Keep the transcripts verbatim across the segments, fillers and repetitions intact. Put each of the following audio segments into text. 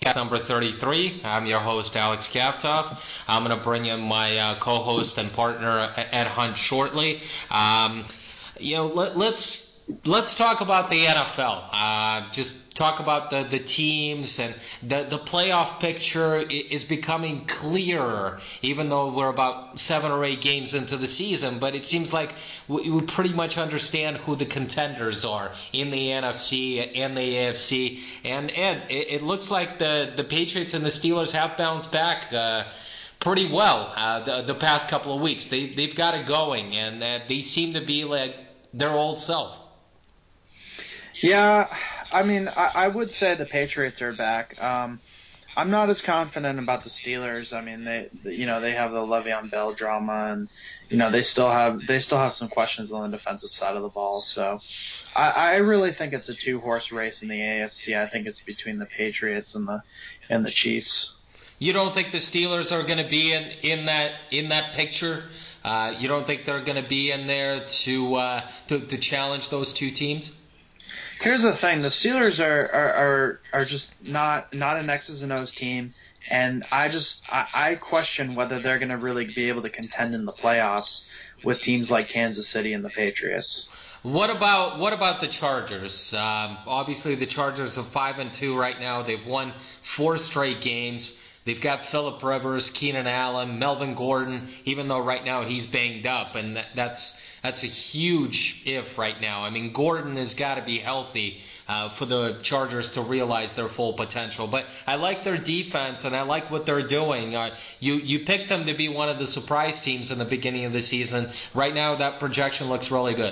number thirty-three. I'm your host, Alex Kaftov. I'm going to bring in my uh, co-host and partner, Ed Hunt, shortly. Um, you know, let, let's let's talk about the N F L. Uh, just talk about the, the teams, and the, the playoff picture is becoming clearer, even though we're about seven or eight games into the season. But it seems like we, we pretty much understand who the contenders are in the N F C and the A F C. And Ed, it, it looks like the, the Patriots and the Steelers have bounced back uh, pretty well uh, the, the past couple of weeks. They, they've got it going, and uh, they seem to be like their old self. Yeah, I mean, I, I would say the Patriots are back. Um, I'm not as confident about the Steelers. I mean, they, you know, they have the Le'Veon Bell drama, and you know, they still have they still have some questions on the defensive side of the ball. So, I, I really think it's a two horse race in the A F C. I think it's between the Patriots and the and the Chiefs. You don't think the Steelers are going to be in, in that in that picture? Uh, you don't think they're going to be in there to, uh, to to challenge those two teams? Here's the thing: the Steelers are are are, are just not not an X's and O's team, and I just I, I question whether they're going to really be able to contend in the playoffs with teams like Kansas City and the Patriots. What about what about the Chargers? Um, obviously, the Chargers are five and two right now. They've won four straight games. They've got Phillip Rivers, Keenan Allen, Melvin Gordon. Even though right now he's banged up, and that, that's that's a huge if right now. I mean, Gordon has got to be healthy uh, for the Chargers to realize their full potential. But I like their defense, and I like what they're doing. Uh, you you picked them to be one of the surprise teams in the beginning of the season. Right now, that projection looks really good.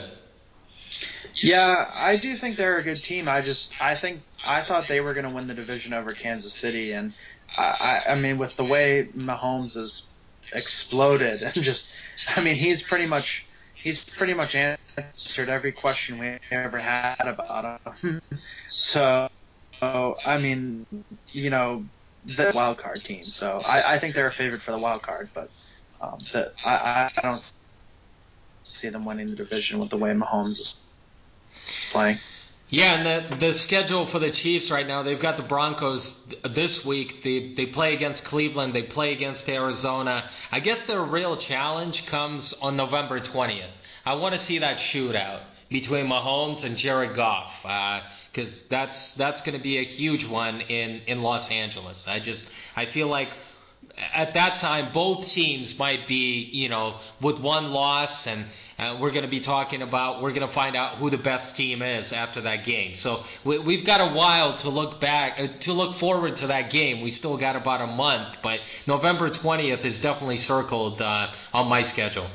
Yeah, I do think they're a good team. I just I think I thought they were going to win the division over Kansas City, and I I, I mean with the way Mahomes has exploded and just I mean he's pretty much he's pretty much answered every question we ever had about him. So I mean you know the wild card team. So I, I think they're a favorite for the wild card, but um, the, I I don't see them winning the division with the way Mahomes is playing. Yeah, and the the schedule for the Chiefs right now, they've got the Broncos this week. They they play against Cleveland. They play against Arizona. I guess their real challenge comes on November twentieth. I want to see that shootout between Mahomes and Jared Goff, because uh, that's that's going to be a huge one in, in Los Angeles. I just I feel like at that time, both teams might be, you know, with one loss, and uh, we're going to be talking about, we're going to find out who the best team is after that game. So we, we've got a while to look back, uh, to look forward to that game. We still got about a month, but November twentieth is definitely circled uh, on my schedule.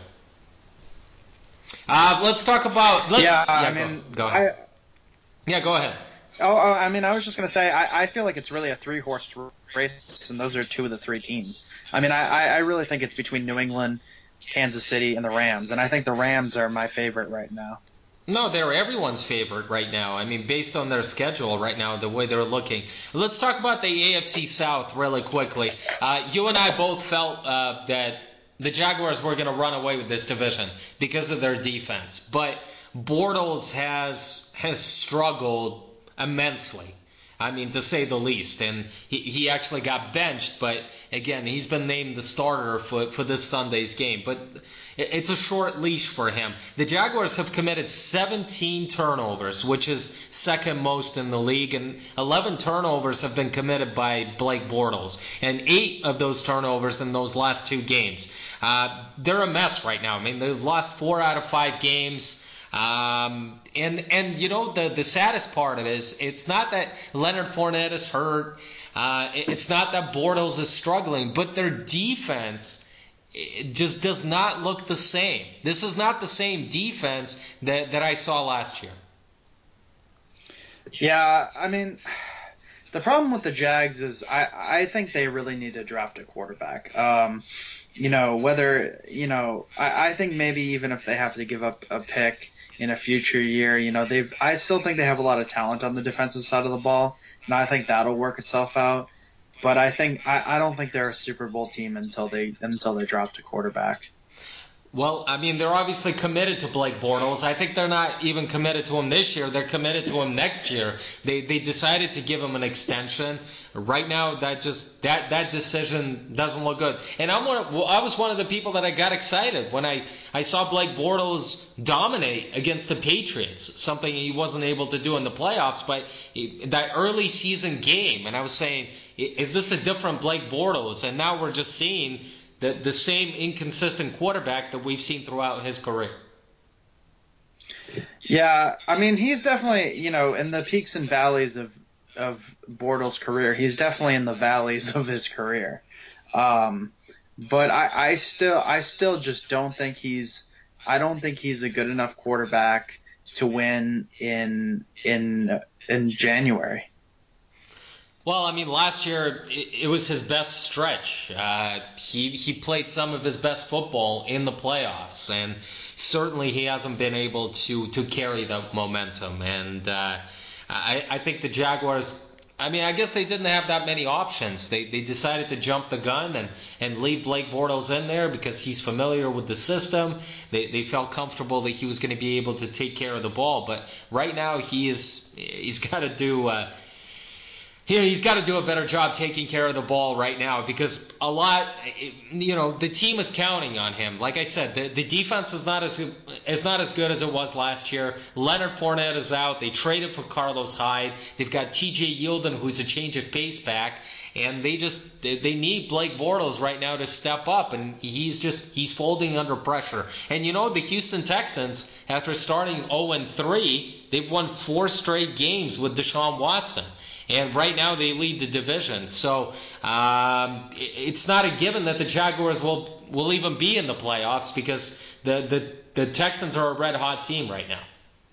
Uh, let's talk about. Let, yeah, yeah, I go, mean, go ahead. I. Yeah, go ahead. Oh, oh, I mean, I was just gonna say, I, I feel like it's really a three-horse race, and those are two of the three teams. I mean, I, I really think it's between New England, Kansas City, and the Rams, and I think the Rams are my favorite right now. No, they're everyone's favorite right now. I mean, based on their schedule right now, the way they're looking. Let's talk about the A F C South really quickly. Uh, you and I both felt uh, that the Jaguars were going to run away with this division because of their defense. But Bortles has has struggled immensely. I mean, to say the least. And he, he actually got benched, but again, he's been named the starter for, for this Sunday's game. But it's a short leash for him. The Jaguars have committed seventeen turnovers, which is second most in the league, and eleven turnovers have been committed by Blake Bortles, and eight of those turnovers in those last two games. Uh, they're a mess right now. I mean, they've lost four out of five games. Um, and, and, you know, the, the saddest part of it is it's not that Leonard Fournette is hurt. Uh, it's not that Bortles is struggling, but their defense it just does not look the same. This is not the same defense that, that I saw last year. Yeah, I mean, the problem with the Jags is I, I think they really need to draft a quarterback. Um, you know, whether, you know, I, I think maybe even if they have to give up a pick in a future year, you know, they've, I still think they have a lot of talent on the defensive side of the ball, and I think that'll work itself out. But I think, I, I don't think they're a Super Bowl team until they, until they draft a quarterback. Well, I mean, they're obviously committed to Blake Bortles. I think they're not even committed to him this year. They're committed to him next year. They they decided to give him an extension. Right now, that just that that decision doesn't look good. And I'm one of, well, I was one of the people that I got excited when I I saw Blake Bortles dominate against the Patriots, something he wasn't able to do in the playoffs. But that early season game, and I was saying, is this a different Blake Bortles? And now we're just seeing the the same inconsistent quarterback that we've seen throughout his career. Yeah, I mean, he's definitely, you know, in the peaks and valleys of of Bortles' career. He's definitely in the valleys of his career. Um, but I, I still I still just don't think he's I don't think he's a good enough quarterback to win in in in January. Well, I mean, last year it, it was his best stretch. Uh, he he played some of his best football in the playoffs, and certainly he hasn't been able to to carry the momentum. And uh, I I think the Jaguars. I mean, I guess they didn't have that many options. They they decided to jump the gun and, and leave Blake Bortles in there because he's familiar with the system. They they felt comfortable that he was going to be able to take care of the ball. But right now he is he's got to do. Uh, Here, he's got to do a better job taking care of the ball right now because a lot, you know, the team is counting on him. Like I said, the, the defense is not as is not as good as it was last year. Leonard Fournette is out. They traded for Carlos Hyde. They've got T J Yeldon, who's a change of pace back, and they just they, they need Blake Bortles right now to step up, and he's just he's folding under pressure. And you know, the Houston Texans, after starting oh and three, they've won four straight games with Deshaun Watson. And right now they lead the division. So um, it's not a given that the Jaguars will will even be in the playoffs because the, the, the Texans are a red hot team right now.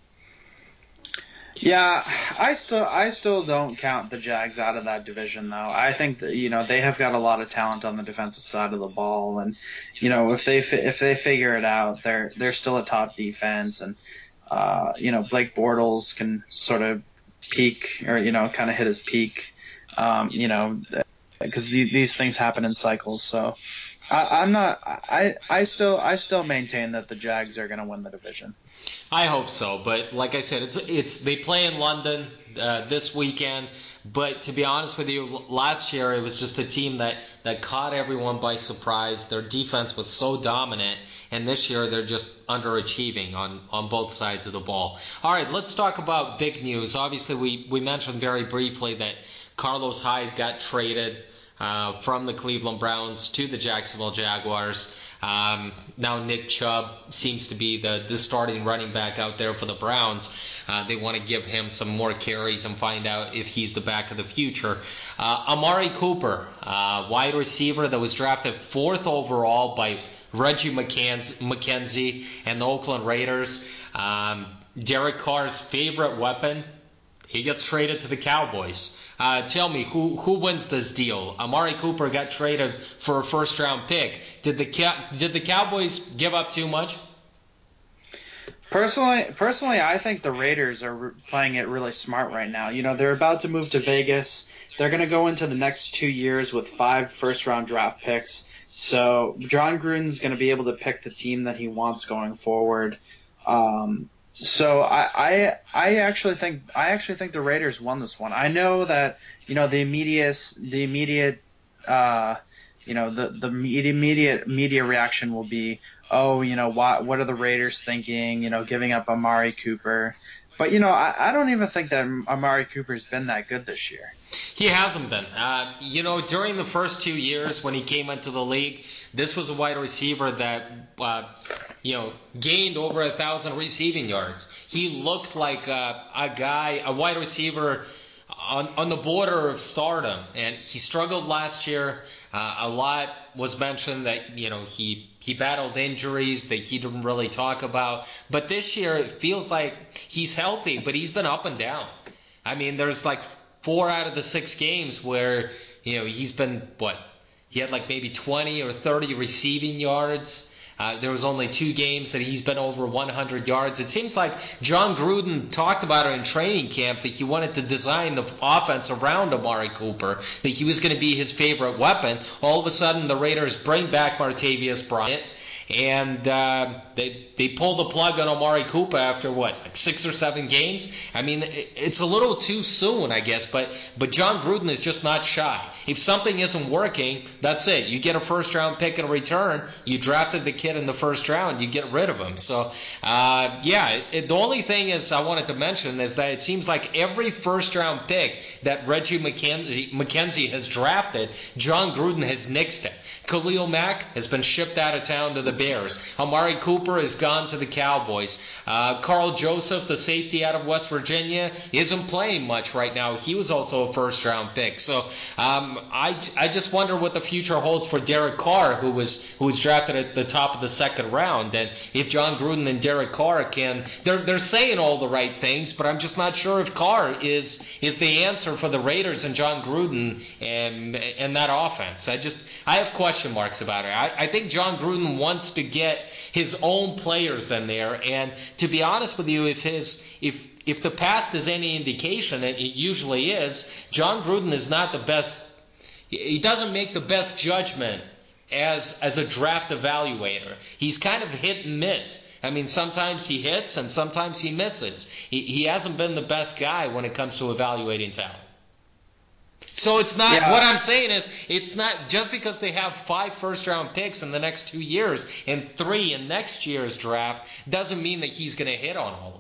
Yeah, I still I still don't count the Jags out of that division though. I think that, you know, they have got a lot of talent on the defensive side of the ball, and you know, if they if they figure it out, they're they're still a top defense, and uh, you know, Blake Bortles can sort of peak or you know kind of hit his peak, um, you know, because the, these things happen in cycles. So I, I'm not. I I still I still maintain that the Jags are going to win the division. I hope so, but like I said, it's it's they play in London uh, this weekend. But to be honest with you, last year it was just a team that, that caught everyone by surprise. Their defense was so dominant, and this year they're just underachieving on, on both sides of the ball. All right, let's talk about big news. Obviously, we, we mentioned very briefly that Carlos Hyde got traded uh, from the Cleveland Browns to the Jacksonville Jaguars. Um, now Nick Chubb seems to be the, the starting running back out there for the Browns. Uh, they want to give him some more carries and find out if he's the back of the future. Uh, Amari Cooper, uh, wide receiver that was drafted fourth overall by Reggie McKenzie and the Oakland Raiders. Um, Derek Carr's favorite weapon. He gets traded to the Cowboys. Uh, tell me, who who wins this deal? Amari Cooper got traded for a first-round pick. Did the did the Cowboys give up too much? Personally, personally, I think the Raiders are playing it really smart right now. You know, they're about to move to Vegas. They're going to go into the next two years with five first-round draft picks. So John Gruden's going to be able to pick the team that he wants going forward. Um, So I, I I actually think I actually think the Raiders won this one. I know that you know the immediate the immediate uh, you know the the immediate media reaction will be, oh, you know what what are the Raiders thinking, you know giving up Amari Cooper, but you know I, I don't even think that Amari Cooper's been that good this year. He hasn't been. Uh, you know, during the first two years when he came into the league, this was a wide receiver that, uh, you know, gained over a thousand receiving yards. He looked like a, a guy, a wide receiver on, on the border of stardom, and he struggled last year. Uh, a lot was mentioned that, you know, he, he battled injuries that he didn't really talk about. But this year, it feels like he's healthy, but he's been up and down. I mean, there's like four out of the six games where, you know, he's been, what, he had like maybe twenty or thirty receiving yards. Uh, there was only two games that he's been over one hundred yards. It seems like John Gruden talked about it in training camp that he wanted to design the offense around Amari Cooper, that he was going to be his favorite weapon. All of a sudden, the Raiders bring back Martavius Bryant, and uh, they they pulled the plug on Amari Cooper after what, like six or seven games. I mean, it, it's a little too soon, I guess. But but John Gruden is just not shy. If something isn't working, that's it. You get a first round pick in return. You drafted the kid in the first round. You get rid of him. So uh, yeah, it, it, the only thing is I wanted to mention is that it seems like every first round pick that Reggie McKenzie, McKenzie has drafted, John Gruden has nixed it. Khalil Mack has been shipped out of town to the Bears. Amari Cooper has gone to the Cowboys. Uh, Carl Joseph, the safety out of West Virginia, isn't playing much right now. He was also a first-round pick. So um, I, I just wonder what the future holds for Derek Carr, who was who was drafted at the top of the second round. And if John Gruden and Derek Carr can, they're they're saying all the right things, but I'm just not sure if Carr is is the answer for the Raiders and John Gruden and and that offense. I just I have question marks about it. I, I think John Gruden wants to get his own players in there, and to be honest with you, if his if if the past is any indication, and it usually is, John Gruden is not the best. He doesn't make the best judgment as as a draft evaluator. He's kind of hit and miss. I mean, sometimes he hits and sometimes he misses. He, he hasn't been the best guy when it comes to evaluating talent. So it's not, Yeah. what I'm saying is, it's not, just because they have five first round picks in the next two years and three in next year's draft, doesn't mean that he's going to hit on all of them.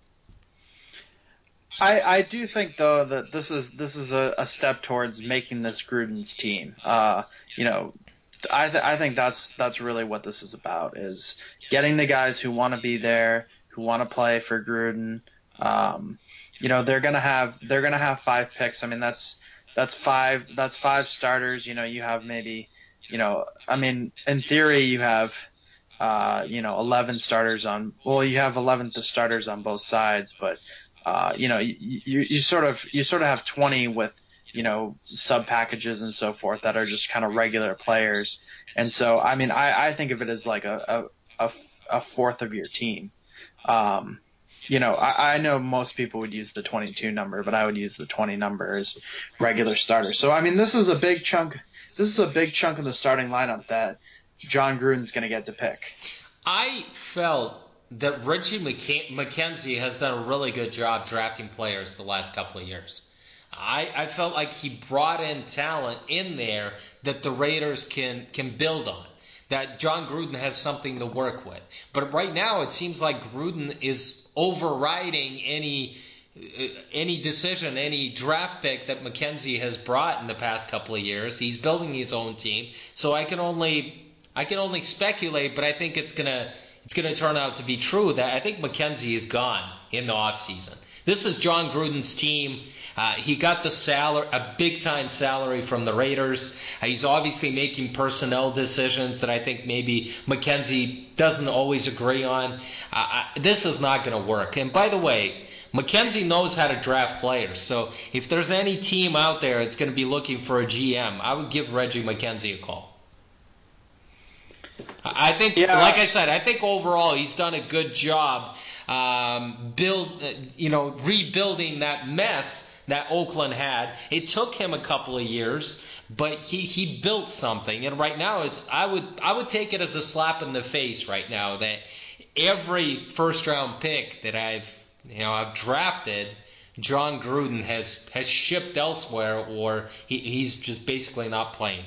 I, I do think though that this is this is a, a step towards making this Gruden's team. Uh, you know, I th- I think that's that's really what this is about, is getting the guys who want to be there, who want to play for Gruden. Um, you know, they're gonna have they're gonna have five picks. I mean, that's that's five that's five starters. You know, you have maybe, you know, I mean, in theory, you have uh, you know, eleven starters on. Well, you have eleven starters on both sides, but uh, you know, you, you you sort of you sort of have twenty with, you know, sub packages and so forth that are just kind of regular players. And so, I mean, I, I think of it as like a, a, a, a fourth of your team. Um, you know, I, I know most people would use the twenty-two number, but I would use the twenty number as regular starters. So, I mean, this is a big chunk. This is a big chunk of the starting lineup that John Gruden's going to get to pick. I felt that Reggie McK- McKenzie has done a really good job drafting players the last couple of years. I, I felt like he brought in talent in there that the Raiders can can build on, that John Gruden has something to work with. But right now it seems like Gruden is overriding any uh, any decision, any draft pick that McKenzie has brought in the past couple of years. He's building his own team, so I can only I can only speculate, but I think it's gonna it's gonna turn out to be true that I think McKenzie is gone in the offseason. This is John Gruden's team. Uh, he got the salary, a big-time salary from the Raiders. Uh, he's obviously making personnel decisions that I think maybe McKenzie doesn't always agree on. Uh, I, this is not going to work. And by the way, McKenzie knows how to draft players. So if there's any team out there that's going to be looking for a G M, I would give Reggie McKenzie a call. I think, Yeah. like I said, I think overall he's done a good job um, build, you know, rebuilding that mess that Oakland had. It took him a couple of years, but he, he built something. And right now, it's I would I would take it as a slap in the face right now that every first round pick that I've you know I've drafted, John Gruden has has shipped elsewhere, or he, he's just basically not playing.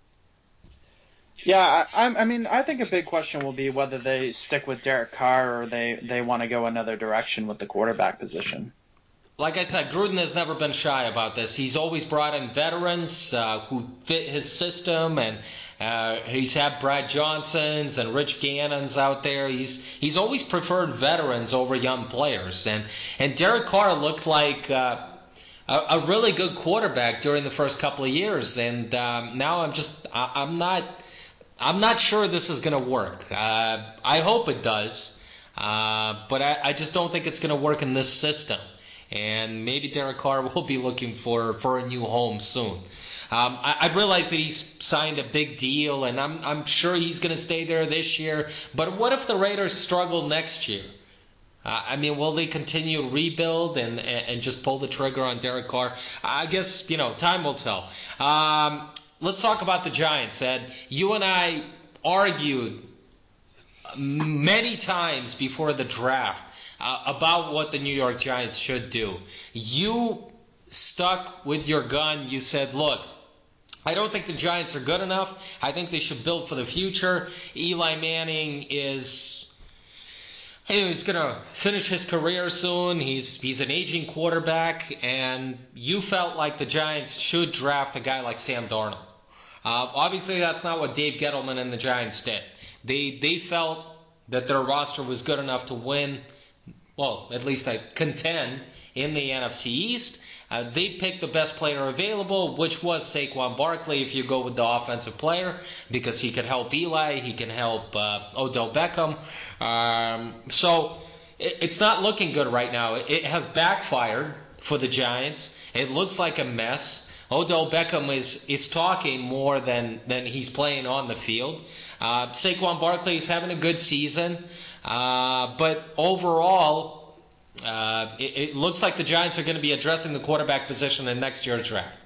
Yeah, I, I mean, I think a big question will be whether they stick with Derek Carr or they, they want to go another direction with the quarterback position. Like I said, Gruden has never been shy about this. He's always brought in veterans uh, who fit his system, and uh, he's had Brad Johnsons and Rich Gannons out there. He's he's always preferred veterans over young players, and and Derek Carr looked like uh, a, a really good quarterback during the first couple of years, and um, now I'm just I, I'm not I'm not sure this is going to work. Uh, I hope it does, uh, but I, I just don't think it's going to work in this system. And maybe Derek Carr will be looking for, for a new home soon. Um, I, I realize that he's signed a big deal, and I'm I'm sure he's going to stay there this year. But what if the Raiders struggle next year? Uh, I mean, will they continue to rebuild and and just pull the trigger on Derek Carr? I guess, you know, time will tell. Um, let's talk about the Giants, Ed. You and I argued many times before the draft uh, about what the New York Giants should do. You stuck with your gun. You said, look, I don't think the Giants are good enough. I think they should build for the future. Eli Manning is... Hey, he's going to finish his career soon. He's he's an aging quarterback, and you felt like the Giants should draft a guy like Sam Darnold. Uh, obviously, that's not what Dave Gettleman and the Giants did. They they felt that their roster was good enough to win, well, at least I contend in the N F C East. Uh, they picked the best player available, which was Saquon Barkley, if you go with the offensive player, because he can help Eli, he can help uh, Odell Beckham. Um, so it, it's not looking good right now. It, it has backfired for the Giants. It looks like a mess. Odell Beckham is, is talking more than, than he's playing on the field. Uh, Saquon Barkley is having a good season. Uh, but overall, Uh, it, it looks like the Giants are going to be addressing the quarterback position in next year's draft.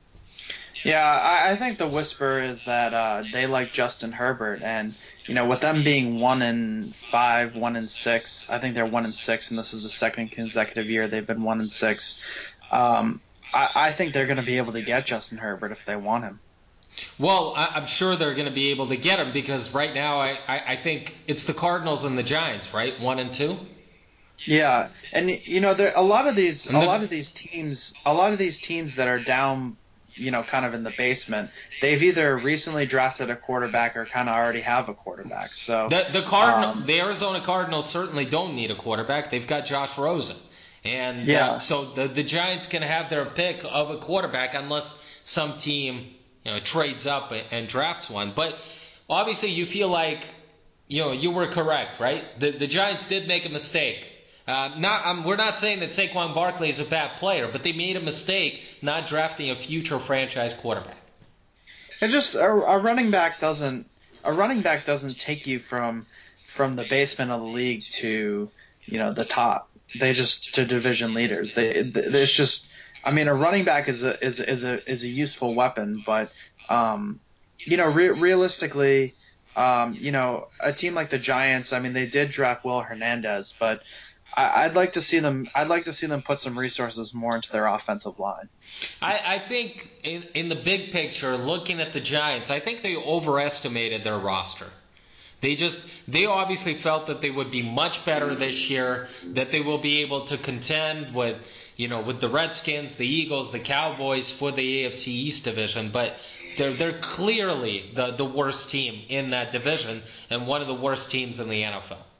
Yeah, I, I think the whisper is that uh, they like Justin Herbert, and you know, with them being one and five, one and six, I think they're one and six, and this is the second consecutive year they've been one and six. Um, I, I think they're going to be able to get Justin Herbert if they want him. Well, I, I'm sure they're going to be able to get him because right now I, I, I think it's the Cardinals and the Giants, right? One and two. Yeah, and you know, there a lot of these, And a the, lot of these teams, a lot of these teams that are down, you know, kind of in the basement, they've either recently drafted a quarterback or kind of already have a quarterback. So, the the Cardinal, um, the Arizona Cardinals certainly don't need a quarterback. They've got Josh Rosen, and uh, yeah, so the the Giants can have their pick of a quarterback unless some team, you know, trades up and, and drafts one. But obviously, you feel like, you know, you were correct, right? The the Giants did make a mistake. Uh, not, um, we're not saying that Saquon Barkley is a bad player, but they made a mistake not drafting a future franchise quarterback. it just a, a running back doesn't a running back doesn't take you from from the basement of the league to, you know, the top. They just to division leaders. They it's just, I mean, a running back is a is is a is a useful weapon, but um, you know, re- realistically, um, you know, a team like the Giants, I mean, they did draft Will Hernandez, but I, I'd like to see them. I'd like to see them put some resources more into their offensive line. I, I think in, in the big picture, looking at the Giants, I think they overestimated their roster. They just, they obviously felt that they would be much better this year, that they will be able to contend with, you know, with the Redskins, the Eagles, the Cowboys for the A F C East division, but they're they're clearly the, the worst team in that division and one of the worst teams in the N F L.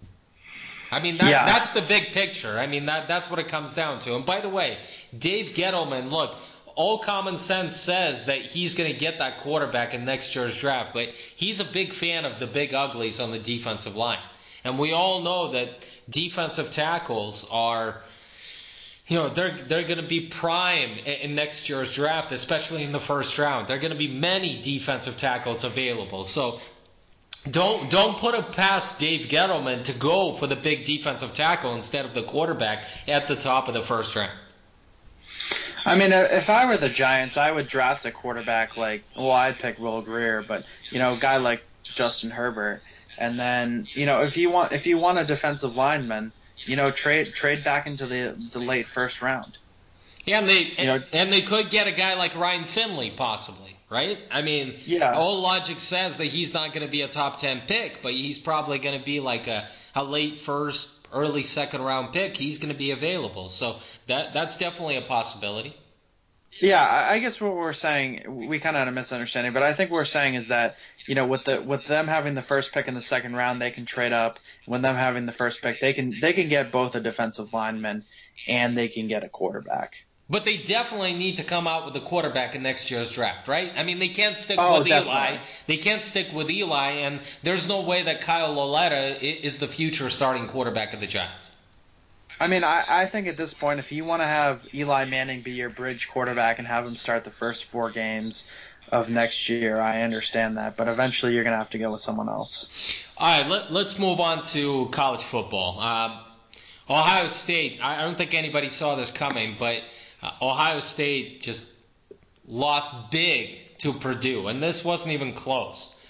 I mean, that Yeah, that's the big picture. I mean, that that's what it comes down to. And by the way, Dave Gettleman, look, all common sense says that he's going to get that quarterback in next year's draft, but he's a big fan of the big uglies on the defensive line. And we all know that defensive tackles are, you know, they're they're going to be prime in next year's draft, especially in the first round. There are going to be many defensive tackles available. So don't don't put it past Dave Gettleman to go for the big defensive tackle instead of the quarterback at the top of the first round. I mean, uh, if I were the Giants, I would draft a quarterback like, well, I'd pick Will Greer, but you know, a guy like Justin Herbert, and then you know, if you want if you want a defensive lineman, you know, trade trade back into the the late first round. Yeah, and they You know, and they could get a guy like Ryan Finley possibly, right? I mean, yeah, all logic says that he's not going to be a top ten pick, but he's probably going to be like a, a late first, early second round pick. He's going to be available, so that that's definitely a possibility. yeah. I, I guess what we're saying, we kind of had a misunderstanding, but I think what we're saying is that you know, with the with them having the first pick in the second round, they can trade up. When them having the first pick, they can they can get both a defensive lineman and they can get a quarterback. But they definitely need to come out with a quarterback in next year's draft, right? I mean, they can't stick Oh, with Eli. definitely. They can't stick with Eli, and there's no way that Kyle Lauletta is the future starting quarterback of the Giants. I mean, I, I think at this point, if you want to have Eli Manning be your bridge quarterback and have him start the first four games of next year, I understand that. But eventually, you're going to have to go with someone else. All right, let, let's move on to college football. Um, Ohio State, I don't think anybody saw this coming, but uh, Ohio State just lost big to Purdue, and this wasn't even close.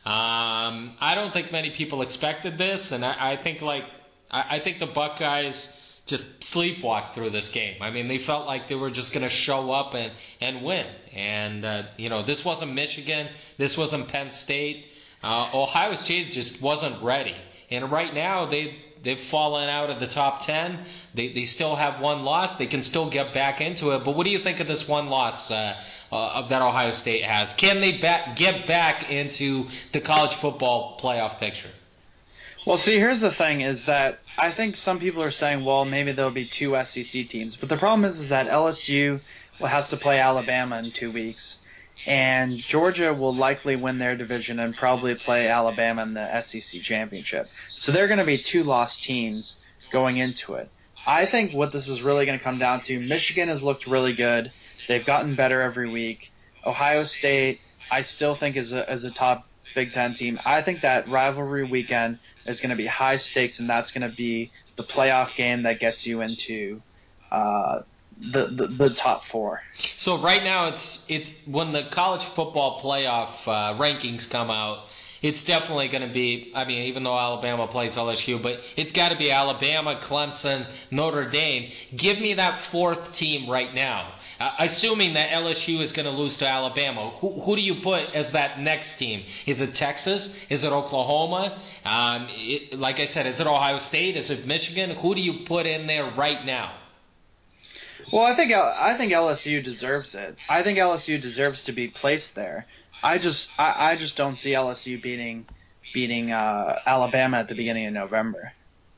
Um, I don't think many people expected this, and I, I think like I, I think the Buckeyes just sleepwalked through this game. I mean, they felt like they were just going to show up and, and win. And, uh, you know, this wasn't Michigan. This wasn't Penn State. Uh, Ohio State just wasn't ready. And right now, they, they've fallen out of the top ten. They, they still have one loss. They can still get back into it. But what do you think of this one loss uh, uh, that Ohio State has? Can they back, get back into the college football playoff picture? Well, see, here's the thing is that I think some people are saying, well, maybe there'll be two S E C teams. But the problem is, is that L S U has to play Alabama in two weeks. And Georgia will likely win their division and probably play Alabama in the S E C championship. So they're going to be two lost teams going into it. I think what this is really going to come down to, Michigan has looked really good. They've gotten better every week. Ohio State, I still think is a, is a top Big Ten team. I think that rivalry weekend is going to be high stakes, and that's going to be the playoff game that gets you into uh, the, the the top four. So right now, it's it's when the college football playoff uh, rankings come out, it's definitely going to be. I mean, even though Alabama plays L S U, but it's got to be Alabama, Clemson, Notre Dame. Give me that fourth team right now. Uh, assuming that L S U is going to lose to Alabama, who who do you put as that next team? Is it Texas? Is it Oklahoma? Um, it, like I said, is it Ohio State? Is it Michigan? Who do you put in there right now? Well, I think I think L S U deserves it. I think L S U deserves to be placed there. I just I, I just don't see L S U beating beating uh, Alabama at the beginning of November.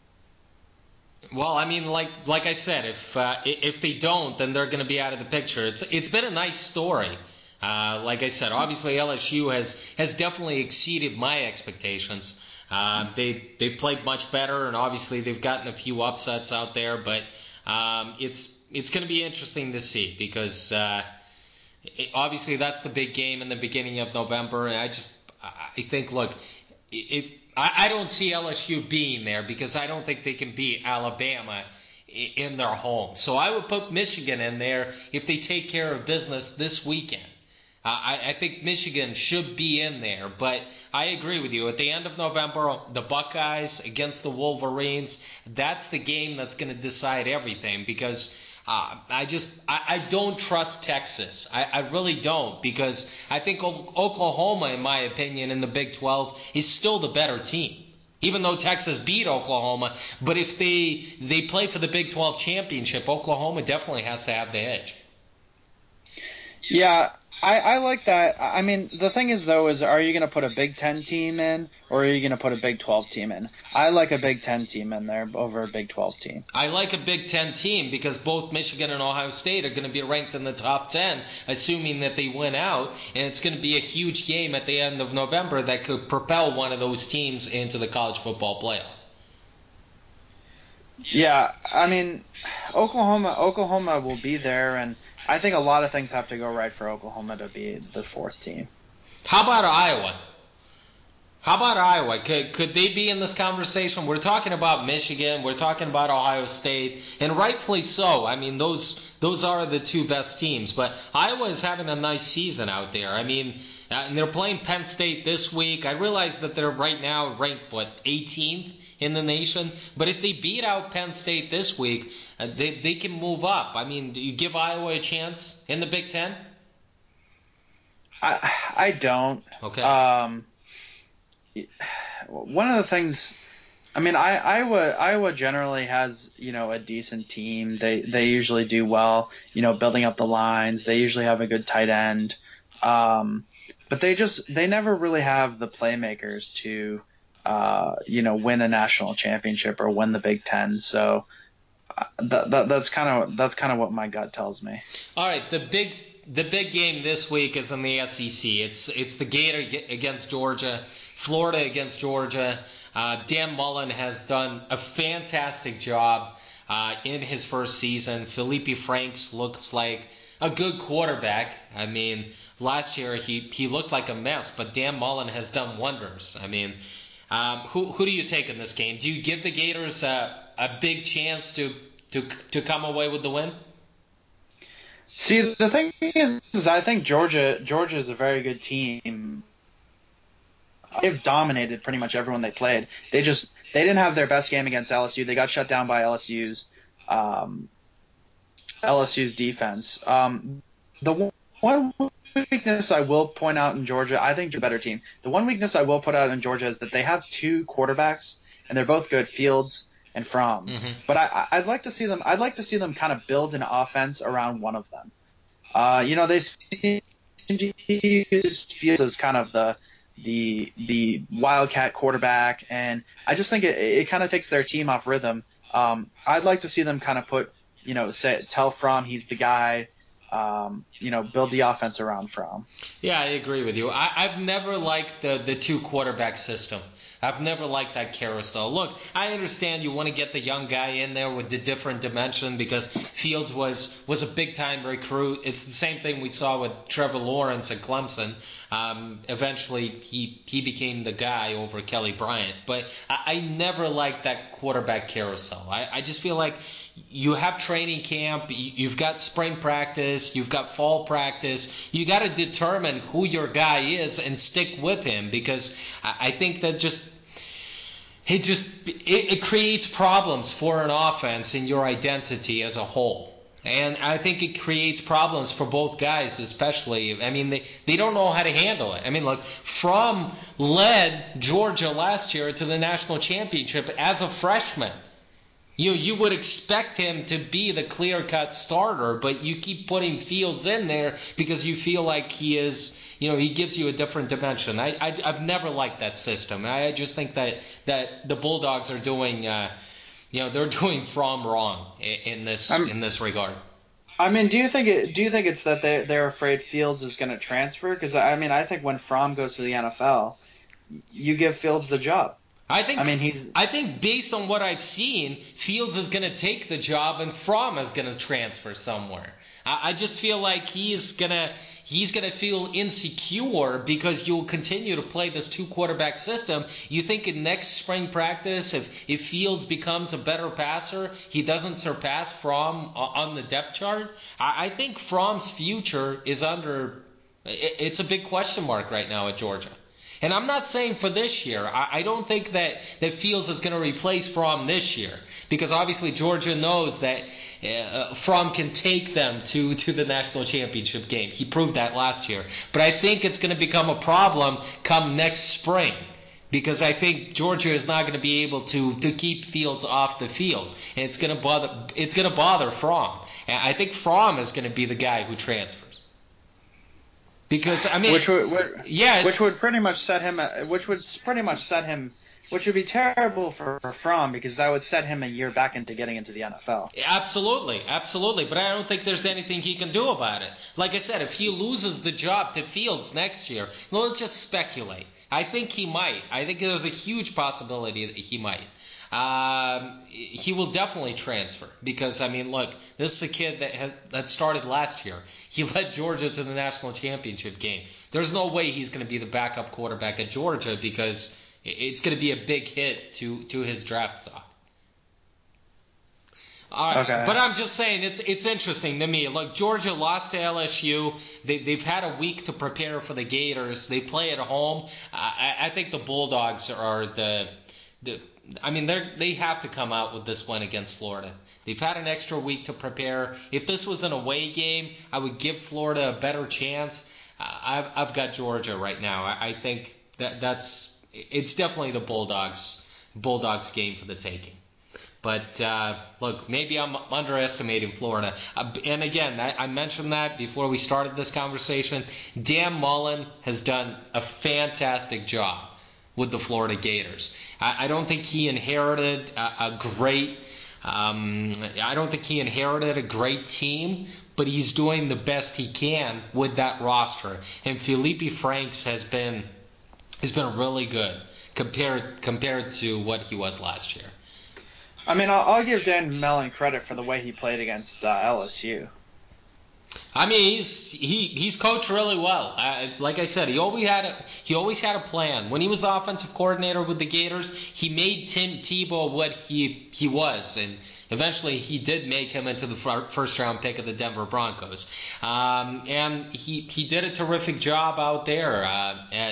Well, I mean, like like I said, if uh, if they don't, then they're going to be out of the picture. It's it's been a nice story. Uh, like I said, obviously L S U has has definitely exceeded my expectations. Uh, they they played much better, and obviously they've gotten a few upsets out there. But um, it's it's going to be interesting to see because uh, it, obviously that's the big game in the beginning of November. And I just I think look, if I, I don't see L S U being there because I don't think they can beat Alabama in their home. So I would put Michigan in there if they take care of business this weekend. Uh, I, I think Michigan should be in there, but I agree with you. At the end of November, the Buckeyes against the Wolverines, that's the game that's going to decide everything because uh, I just I, I don't trust Texas. I, I really don't because I think Oklahoma, in my opinion, in the Big twelve is still the better team. Even though Texas beat Oklahoma, but if they they play for the Big twelve championship, Oklahoma definitely has to have the edge. Yeah, I, I like that. I mean, the thing is, though, is are you going to put a Big Ten team in, or are you going to put a Big twelve team in? I like a Big Ten team in there over a Big twelve team. I like a Big Ten team because both Michigan and Ohio State are going to be ranked in the top ten, assuming that they win out, and it's going to be a huge game at the end of November that could propel one of those teams into the college football playoff. Yeah, I mean, Oklahoma Oklahoma will be there, and I think a lot of things have to go right for Oklahoma to be the fourth team. How about Iowa? How about Iowa? Could could they be in this conversation? We're talking about Michigan, we're talking about Ohio State, and rightfully so. I mean, those those are the two best teams. But Iowa is having a nice season out there. I mean, uh, and they're playing Penn State this week. I realize that they're right now ranked what eighteenth in the nation, but if they beat out Penn State this week, uh, they they can move up. I mean, do you give Iowa a chance in the Big Ten? I I don't. Okay. Um, one of the things, I mean, I, Iowa Iowa generally has, you know, a decent team. They they usually do well, you know, building up the lines. They usually have a good tight end, um, but they just they never really have the playmakers to, uh, you know, win a national championship or win the Big Ten. So uh, that, that that's kind of that's kind of what my gut tells me. All right, the big the big game this week is in the S E C. It's it's the Gator against Georgia, Florida against Georgia. Uh, Dan Mullen has done a fantastic job uh, in his first season. Felipe Franks looks like a good quarterback. I mean, last year he, he looked like a mess, but Dan Mullen has done wonders. I mean, um, who who do you take in this game? Do you give the Gators a, a big chance to, to to come away with the win? See, the thing is, is I think Georgia Georgia is a very good team. they've dominated pretty much everyone they played. They just they didn't have their best game against L S U. They got shut down by L S U's um, L S U's defense. Um, the one weakness I will point out in Georgia, I think, a better team. The one weakness I will put out in Georgia is that they have two quarterbacks, and they're both good, Fields and Fromm. Mm-hmm. But I, I'd like to see them. I'd like to see them kind of build an offense around one of them. Uh, you know, they seem to use Fields as kind of the the the wildcat quarterback, and I just think it, it kind of takes their team off rhythm. Um, I'd like to see them kind of put, you know, say tell Fromm he's the guy. Um, you know, build the offense around Fromm. Yeah, I agree with you. I, I've never liked the, the two quarterback system. I've never liked that carousel. Look, I understand you want to get the young guy in there with the different dimension because Fields was, was a big-time recruit. It's the same thing we saw with Trevor Lawrence at Clemson. Um, eventually, he he became the guy over Kelly Bryant. But I, I never liked that quarterback carousel. I, I just feel like you have training camp, you've got spring practice, you've got fall practice. You got to determine who your guy is and stick with him because I think that just it just it, it creates problems for an offense in your identity as a whole. And I think it creates problems for both guys, especially. I mean, they, they don't know how to handle it. I mean, look, Fromm led Georgia last year to the national championship as a freshman. You know, you would expect him to be the clear-cut starter, but you keep putting Fields in there because you feel like he is, you know, he gives you a different dimension. I, I, I've never liked that system. I just think that, that the Bulldogs are doing, uh, you know, they're doing Fromm wrong in, in this I'm, in this regard. I mean, do you think it? Do you think it's that they they're afraid Fields is going to transfer? Because I mean, I think when Fromm goes to the N F L, you give Fields the job. I think I mean, he's. I think based on what I've seen, Fields is going to take the job and Fromm is going to transfer somewhere. I, I just feel like he's gonna he's gonna feel insecure because you'll continue to play this two quarterback system. You think in next spring practice, if if Fields becomes a better passer, he doesn't surpass Fromm on the depth chart. I, I think Fromm's future is under. It's a big question mark right now at Georgia. And I'm not saying for this year. I, I don't think that, that Fields is going to replace Fromm this year because obviously Georgia knows that uh, Fromm can take them to, to the national championship game. He proved that last year. But I think it's going to become a problem come next spring because I think Georgia is not going to be able to, to keep Fields off the field. And it's going to bother it's going to bother Fromm. And I think Fromm is going to be the guy who transfers. Because I mean, which would, would yeah, which would pretty much set him, which would pretty much set him, which would be terrible for Fromm because that would set him a year back into getting into the N F L. Absolutely, absolutely. But I don't think there's anything he can do about it. Like I said, if he loses the job to Fields next year, well, let's just speculate. I think he might. I think there's a huge possibility that he might. Um, he will definitely transfer because I mean, look, this is a kid that has that started last year. He led Georgia to the national championship game. There's no way he's going to be the backup quarterback at Georgia because it's going to be a big hit to to his draft stock. All right, okay. But I'm just saying it's it's interesting to me. Look, Georgia lost to L S U. They, they've had a week to prepare for the Gators. They play at home. I, I think the Bulldogs are the the. I mean, they they have to come out with this win against Florida. They've had an extra week to prepare. If this was an away game, I would give Florida a better chance. Uh, I've I've got Georgia right now. I, I think that that's it's definitely the Bulldogs Bulldogs game for the taking. But uh, look, maybe I'm underestimating Florida. Uh, and again, I, I mentioned that before we started this conversation. Dan Mullen has done a fantastic job with the Florida Gators. I, I don't think he inherited a, a great. Um, I don't think he inherited a great team, but he's doing the best he can with that roster. And Felipe Franks has been has been really good compared compared to what he was last year. I mean, I'll, I'll give Dan Mullen credit for the way he played against uh, L S U. I mean, he's he he's coached really well. I, like I said, he always had a he always had a plan. When he was the offensive coordinator with the Gators, he made Tim Tebow what he he was, and eventually he did make him into the first round pick of the Denver Broncos. Um, and he he did a terrific job out there uh, at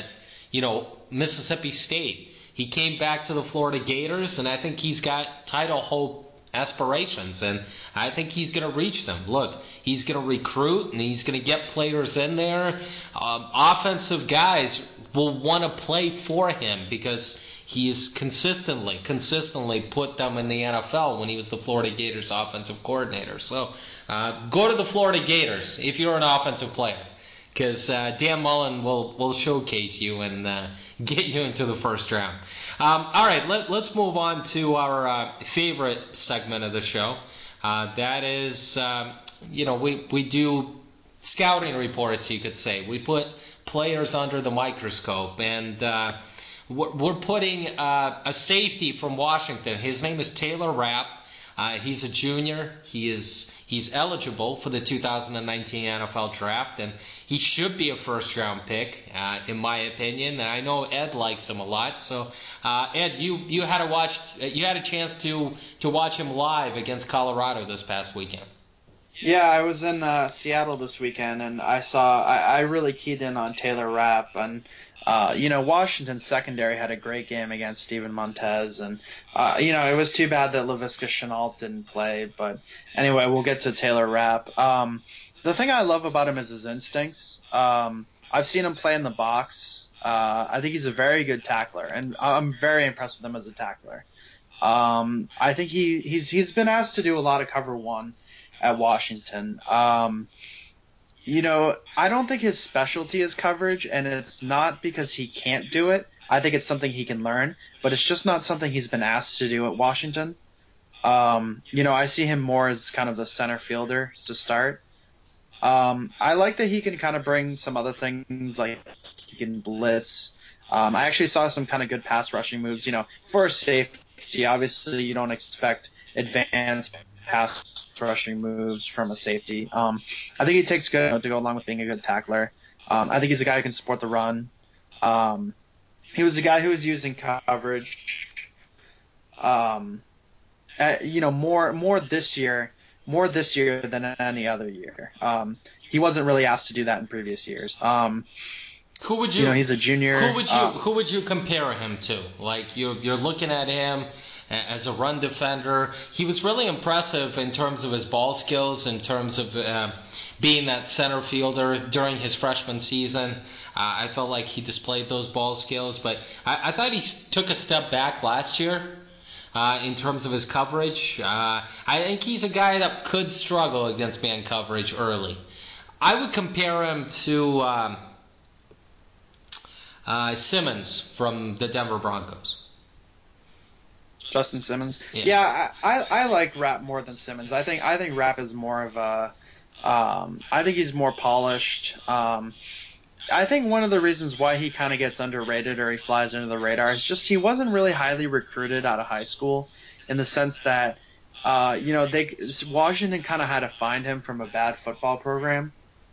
you know, Mississippi State. He came back to the Florida Gators, and I think he's got title hope aspirations, and I think he's going to reach them. Look, he's going to recruit, and he's going to get players in there. Um, offensive guys will want to play for him because he's consistently, consistently put them in the N F L when he was the Florida Gators offensive coordinator. So uh, go to the Florida Gators if you're an offensive player, because uh, Dan Mullen will, will showcase you and uh, get you into the first round. Um, all right, let, let's move on to our uh, favorite segment of the show. Uh, that is, um, you know, we, we do scouting reports, you could say. We put players under the microscope, and uh, we're, we're putting uh, a safety from Washington. His name is Taylor Rapp. Uh, he's a junior. He is he's eligible for the two thousand nineteen N F L draft, and he should be a first-round pick, uh, in my opinion. And I know Ed likes him a lot. So, uh, Ed, you you had to watch you had a chance to to watch him live against Colorado this past weekend. Yeah, I was in uh, Seattle this weekend, and I saw I, I really keyed in on Taylor Rapp, and uh, you know, Washington's secondary had a great game against Steven Montez, and uh, you know, it was too bad that Laviska Shenault didn't play, but anyway, we'll get to Taylor Rapp. Um, the thing I love about him is his instincts. Um, I've seen him play in the box. Uh, I think he's a very good tackler, and I'm very impressed with him as a tackler. Um, I think he he's he's been asked to do a lot of cover one at Washington. Um, you know, I don't think his specialty is coverage, and it's not because he can't do it. I think it's something he can learn, but it's just not something he's been asked to do at Washington. Um, you know, I see him more as kind of the center fielder to start. Um, I like that he can kind of bring some other things, like he can blitz. Um, I actually saw some kind of good pass rushing moves. You know, for a safety, obviously you don't expect advanced pass rushing moves from a safety. Um, I think he takes good to go along with being a good tackler. Um, I think he's a guy who can support the run. Um, he was a guy who was using coverage, um, at, you know, more more this year, more this year than any other year. Um, he wasn't really asked to do that in previous years. Um, Who would you? you know, he's a junior. Who would you? Uh, who would you compare him to? Like you're you're looking at him as a run defender. He was really impressive in terms of his ball skills, in terms of uh, being that center fielder during his freshman season. Uh, I felt like he displayed those ball skills, but I, I thought he took a step back last year. Uh, in terms of his coverage, uh, I think he's a guy that could struggle against man coverage early. I would compare him to um, uh, Simmons from the Denver Broncos. Justin Simmons. Yeah, yeah I, I, I like Rapp more than Simmons. I think I think Rapp is more of a. Um, I think he's more polished. Um, I think one of the reasons why he kind of gets underrated or he flies under the radar is just he wasn't really highly recruited out of high school, in the sense that, uh, you know, they Washington kind of had to find him from a bad football program.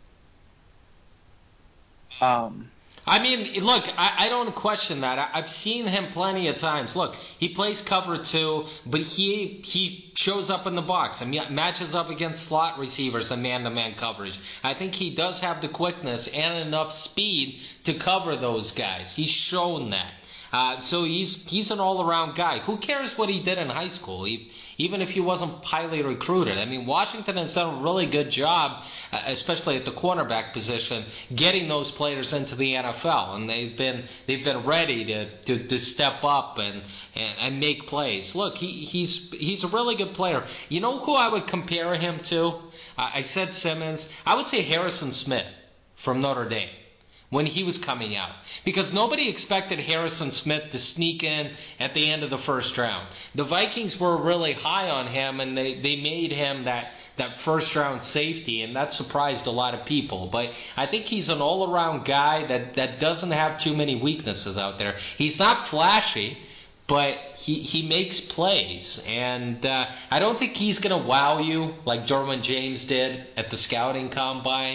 Um, I mean, look, I, I don't question that. I, I've seen him plenty of times. Look, he plays cover two, but he he shows up in the box and matches up against slot receivers and man-to-man coverage. I think he does have the quickness and enough speed to cover those guys. He's shown that. Uh, so he's he's an all-around guy. Who cares what he did in high school, he, even if he wasn't highly recruited? I mean, Washington has done a really good job, uh, especially at the cornerback position, getting those players into the N F L, and they've been they've been ready to, to, to step up and, and and make plays. Look, he he's he's a really good player. You know who I would compare him to? Uh, I said Simmons. I would say Harrison Smith from Notre Dame when he was coming out, because nobody expected Harrison Smith to sneak in at the end of the first round. The Vikings were really high on him, and they, they made him that, that first round safety, and that surprised a lot of people. But I think he's an all-around guy that, that doesn't have too many weaknesses out there. He's not flashy, but he, he makes plays, and uh, I don't think he's going to wow you like Derwin James did at the scouting combine.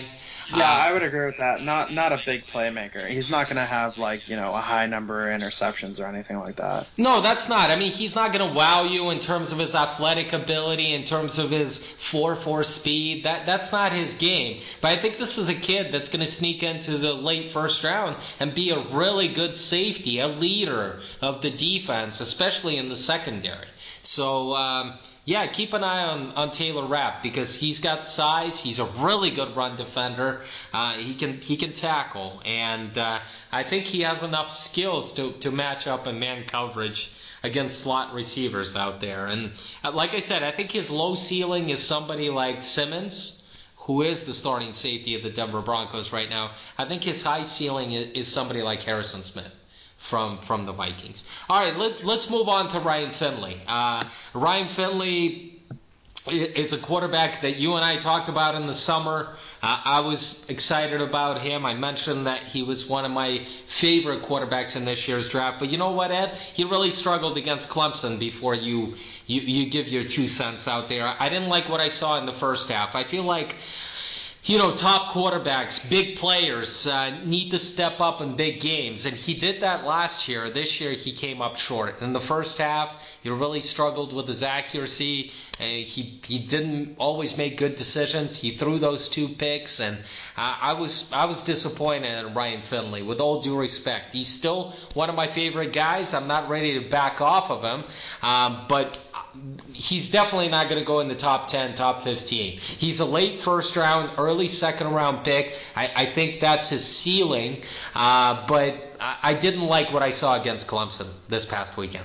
Yeah, I would agree with that. Not not a big playmaker. He's not going to have like, you know, a high number of interceptions or anything like that. No, that's not. I mean, he's not going to wow you in terms of his athletic ability, in terms of his four four speed. That That's not his game. But I think this is a kid that's going to sneak into the late first round and be a really good safety, a leader of the defense, especially in the secondary. So, um, yeah, keep an eye on, on Taylor Rapp because he's got size. He's a really good run defender. Uh, he can he can tackle, and uh, I think he has enough skills to, to match up in man coverage against slot receivers out there. And uh, like I said, I think his low ceiling is somebody like Simmons, who is the starting safety of the Denver Broncos right now. I think his high ceiling is, is somebody like Harrison Smith from from the Vikings. All right, let, let's move on to Ryan Finley. Uh, Ryan Finley is a quarterback that you and I talked about in the summer. Uh, I was excited about him. I mentioned that he was one of my favorite quarterbacks in this year's draft. But you know what, Ed? He really struggled against Clemson before you, you, you give your two cents out there. I didn't like what I saw in the first half. I feel like you know, top quarterbacks, big players uh, need to step up in big games. And he did that last year. This year he came up short. In the first half, he really struggled with his accuracy. Uh, he he didn't always make good decisions. He threw those two picks, and uh, I was I was disappointed in Ryan Finley. With all due respect, he's still one of my favorite guys. I'm not ready to back off of him, um, but he's definitely not going to go in the top ten, top fifteen. He's a late first round, early second round pick. I, I think that's his ceiling, uh, but I, I didn't like what I saw against Clemson this past weekend.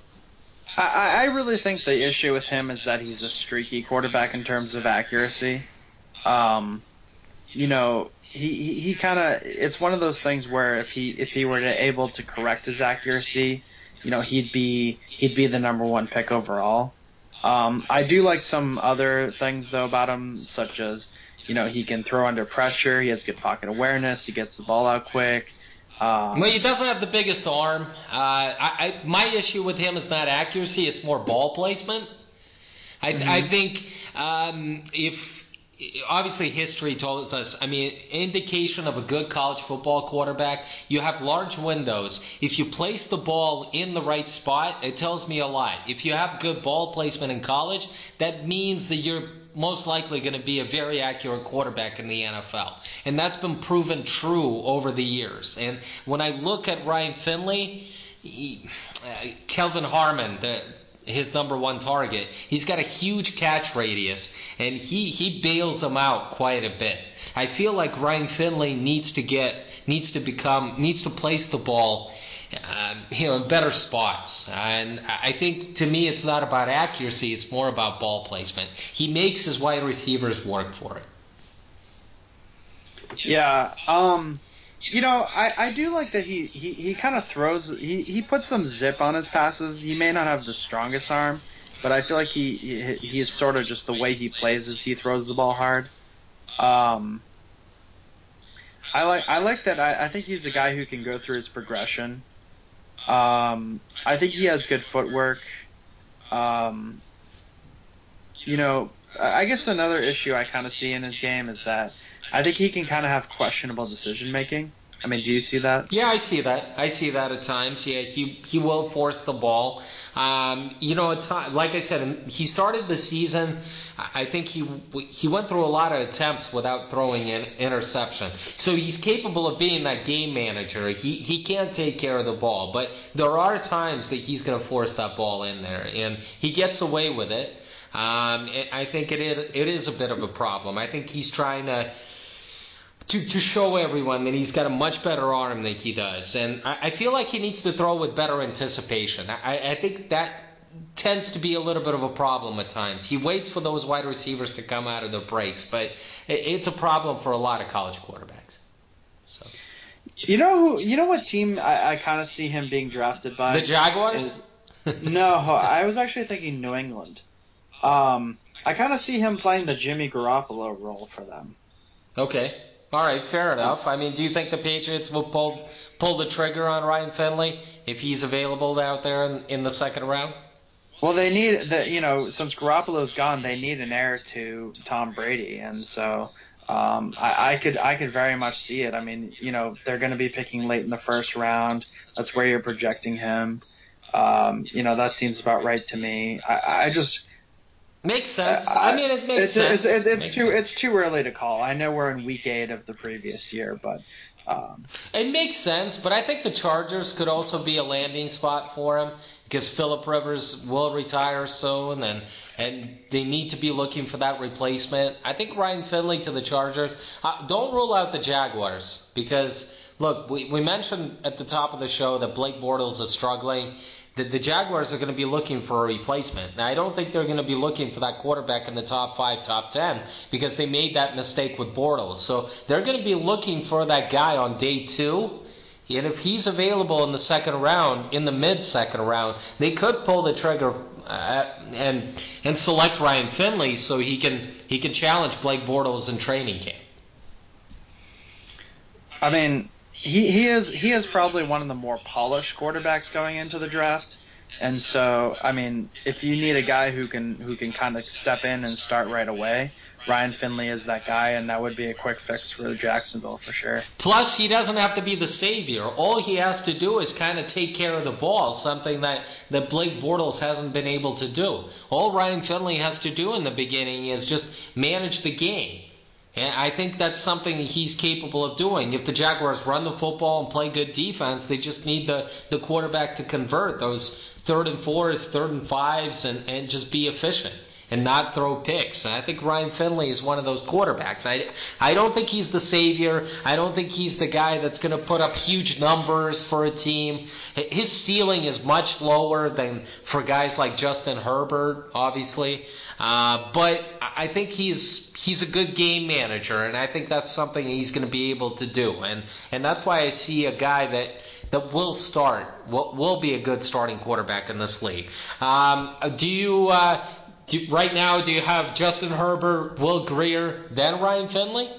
I, I really think the issue with him is that he's a streaky quarterback in terms of accuracy. Um, you know, he he, he kind of it's one of those things where if he if he were to able to correct his accuracy, you know, he'd be he'd be the number one pick overall. Um, I do like some other things though about him, such as you know he can throw under pressure, he has good pocket awareness, he gets the ball out quick. Um, well, he doesn't have the biggest arm. Uh, I, I, my issue with him is not accuracy; it's more ball placement. I, mm-hmm. I think um, if obviously history tells us, I mean, indication of a good college football quarterback, you have large windows. If you place the ball in the right spot, it tells me a lot. If you have good ball placement in college, that means that you're most likely going to be a very accurate quarterback in the N F L. And that's been proven true over the years. And when I look at Ryan Finley, he, uh, Kelvin Harmon, the his number one target, he's got a huge catch radius, and he, he bails them out quite a bit. I feel like Ryan Finley needs to get, needs to become, needs to place the ball, uh, you know, in better spots. And I think to me, it's not about accuracy; it's more about ball placement. He makes his wide receivers work for it. Yeah. Um. You know, I, I do like that he, he, he kind of throws he, he puts some zip on his passes. He may not have the strongest arm, but I feel like he he, he is sort of just the way he plays is he throws the ball hard. Um, I like I like that. I, I think he's a guy who can go through his progression. Um, I think he has good footwork. Um, you know, I guess another issue I kind of see in his game is that I think he can kind of have questionable decision making. I mean, do you see that? Yeah, I see that. I see that at times. Yeah, he he will force the ball. Um, you know, at time, like I said, he started the season. I think he he went through a lot of attempts without throwing an interception. So he's capable of being that game manager. He he can take care of the ball, but there are times that he's going to force that ball in there, and he gets away with it. Um, I think it is, it is a bit of a problem. I think he's trying to. To, to show everyone that he's got a much better arm than he does. And I, I feel like he needs to throw with better anticipation. I, I think that tends to be a little bit of a problem at times. He waits for those wide receivers to come out of their breaks, but it, it's a problem for a lot of college quarterbacks. So. You know who? You know what team I, I kind of see him being drafted by? The Jaguars? Is, no, I was actually thinking New England. Um, I kind of see him playing the Jimmy Garoppolo role for them. Okay. All right, fair enough. I mean, do you think the Patriots will pull pull the trigger on Ryan Finley if he's available out there in, in the second round? Well, they need the you know since Garoppolo's gone, they need an heir to Tom Brady, and so Um, I, I could I could very much see it. I mean, you know, they're going to be picking late in the first round. That's where you're projecting him. Um, you know, that seems about right to me. I, I just Makes sense. I I, mean, it makes it's it's sense. it's it's Makes too sense. it's too early to call. I know we're in week eight of the previous year, but um, It makes sense, but I think the Chargers could also be a landing spot for him because Philip Rivers will retire soon, and and they need to be looking for that replacement. I think Ryan Finley to the Chargers. Uh, don't rule out the Jaguars because look, we we mentioned at the top of the show that Blake Bortles is struggling. The, the Jaguars are going to be looking for a replacement. Now, I don't think they're going to be looking for that quarterback in the top five, top ten, because they made that mistake with Bortles. So they're going to be looking for that guy on day two. And if he's available in the second round, in the mid-second round, they could pull the trigger uh, and and select Ryan Finley so he can he can challenge Blake Bortles in training camp. I mean, he he is he is probably one of the more polished quarterbacks going into the draft. And so, I mean, if you need a guy who can who can kind of step in and start right away, Ryan Finley is that guy, and that would be a quick fix for Jacksonville for sure. Plus, he doesn't have to be the savior. All he has to do is kind of take care of the ball, something that, that Blake Bortles hasn't been able to do. All Ryan Finley has to do in the beginning is just manage the game. And I think that's something he's capable of doing. If the Jaguars run the football and play good defense, they just need the, the quarterback to convert those third and fours, third and fives, and, and just be efficient and not throw picks. And I think Ryan Finley is one of those quarterbacks. I, I don't think he's the savior. I don't think he's the guy that's going to put up huge numbers for a team. His ceiling is much lower than for guys like Justin Herbert, obviously. Uh, but I think he's he's a good game manager, and I think that's something he's going to be able to do. And and that's why I see a guy that that will start, will, will be a good starting quarterback in this league. Um, do you... Uh, Do, right now, do you have Justin Herbert, Will Grier, then Ryan Finley?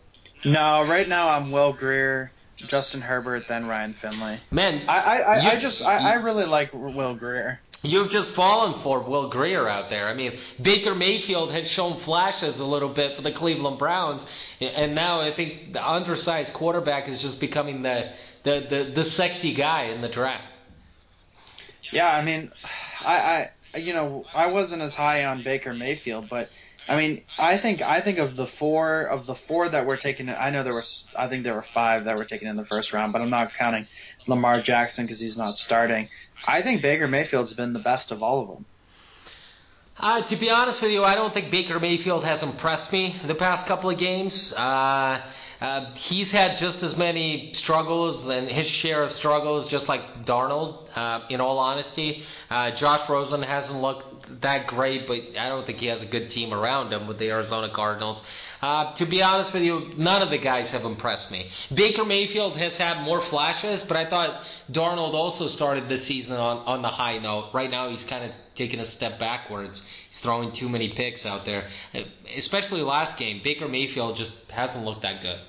No, right now I'm Will Grier, Justin Herbert, then Ryan Finley. Man, I I, you, I just I, I really like Will Grier. You've just fallen for Will Grier out there. I mean, Baker Mayfield had shown flashes a little bit for the Cleveland Browns, and now I think the undersized quarterback is just becoming the the, the, the sexy guy in the draft. Yeah, I mean, I, I you know, I wasn't as high on Baker Mayfield, but I mean, I think I think of the four of the four that were taken. I know there was, I think there were five that were taken in the first round, but I'm not counting Lamar Jackson because he's not starting. I think Baker Mayfield's been the best of all of them. Uh, to be honest with you, I don't think Baker Mayfield has impressed me the past couple of games. Uh, uh, he's had just as many struggles and his share of struggles, just like Darnold, uh, in all honesty. Uh, Josh Rosen hasn't looked that great, but I don't think he has a good team around him with the Arizona Cardinals. Uh, to be honest with you, none of the guys have impressed me. Baker Mayfield has had more flashes, but I thought Darnold also started this season on, on the high note. Right now he's kind of taking a step backwards. He's throwing too many picks out there. Especially last game, Baker Mayfield just hasn't looked that good.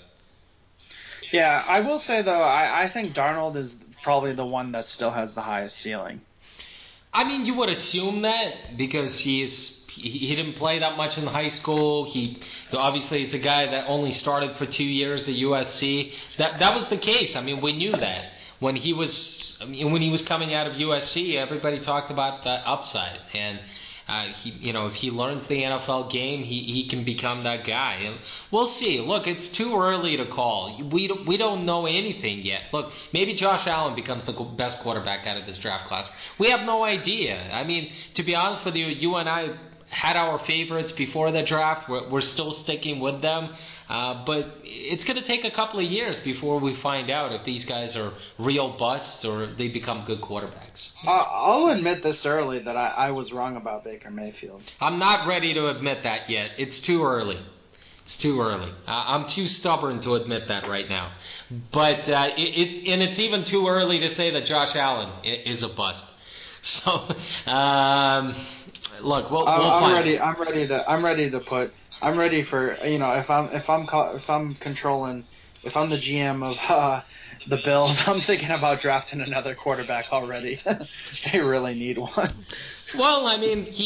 Yeah, I will say, though, I, I think Darnold is probably the one that still has the highest ceiling. I mean, you would assume that because he's he, he didn't play that much in high school. He obviously is a guy that only started for two years at U S C. That that was the case. I mean, we knew that when he was I mean, when he was coming out of U S C. Everybody talked about the upside, and uh, he you know if he learns the N F L game, he, he can become that guy. And we'll see. Look, it's too early to call. We don't, we don't know anything yet. Look, maybe Josh Allen becomes the best quarterback out of this draft class. We have no idea. I mean, to be honest with you, you and I had our favorites before the draft. We're, we're still sticking with them. Uh, but it's going to take a couple of years before we find out if these guys are real busts or they become good quarterbacks. Uh, I'll admit this early that I, I was wrong about Baker Mayfield. I'm not ready to admit that yet. It's too early. It's too early. Uh, I'm too stubborn to admit that right now. But uh, it, it's and it's even too early to say that Josh Allen is a bust. So, um, look, we'll, we'll I'm find ready. I'm ready to. I'm ready to put. I'm ready for you know if I'm if I'm if I'm controlling if I'm the G M of uh, the Bills, I'm thinking about drafting another quarterback already. They really need one. Well, I mean, he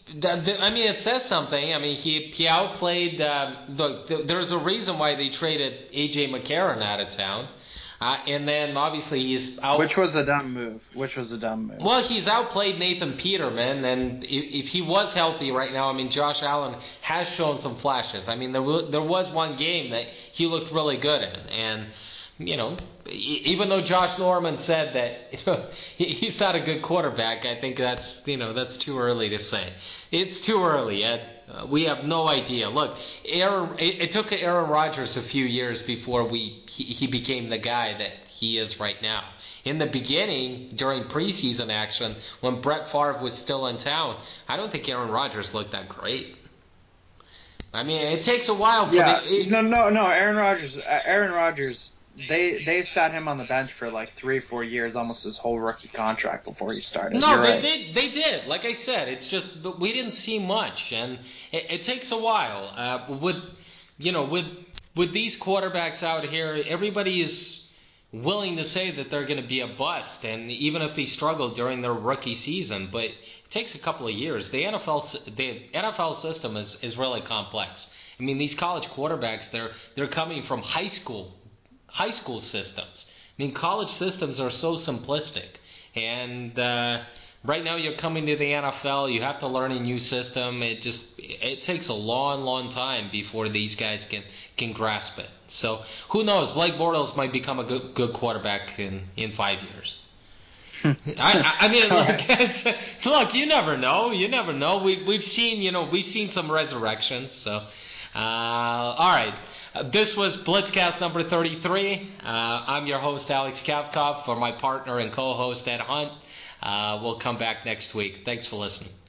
the, the, I mean, it says something. I mean, he he outplayed. Uh, look, th- there's a reason why they traded A J McCarron out of town, uh, and then obviously he's out. Which was a dumb move. Which was a dumb move. Well, he's outplayed Nathan Peterman, and if, if he was healthy right now, I mean, Josh Allen has shown some flashes. I mean, there w- there was one game that he looked really good in, and. You know, even though Josh Norman said that you know, he's not a good quarterback, I think that's you know that's too early to say. It's too early, Ed. Uh, we have no idea. Look, Aaron, it, it took Aaron Rodgers a few years before we he, he became the guy that he is right now. In the beginning, during preseason action, when Brett Favre was still in town, I don't think Aaron Rodgers looked that great. I mean, it takes a while for yeah, the. It, no, no, no. Aaron Rodgers. Aaron Rodgers. They they sat him on the bench for like three, four years, almost his whole rookie contract before he started. No, You're they right. did. They did. Like I said, it's just but we didn't see much, and it, it takes a while. Uh, with you know, with with these quarterbacks out here, everybody is willing to say that they're going to be a bust, and even if they struggle during their rookie season, but it takes a couple of years. The N F L the N F L system is is really complex. I mean, these college quarterbacks, they're they're coming from high school. High school systems. I mean, college systems are so simplistic. And uh, right now you're coming to the N F L, you have to learn a new system. It just it takes a long, long time before these guys can, can grasp it. So who knows? Blake Bortles might become a good, good quarterback in, in five years. I, I, I mean, look, it's, look, you never know. You never know. We, we've seen, you know, we've seen some resurrections. So, uh, all right. Uh, this was Blitzcast number thirty-three. Uh, I'm your host, Alex Kavkov, for my partner and co-host, Ed Hunt. Uh, we'll come back next week. Thanks for listening.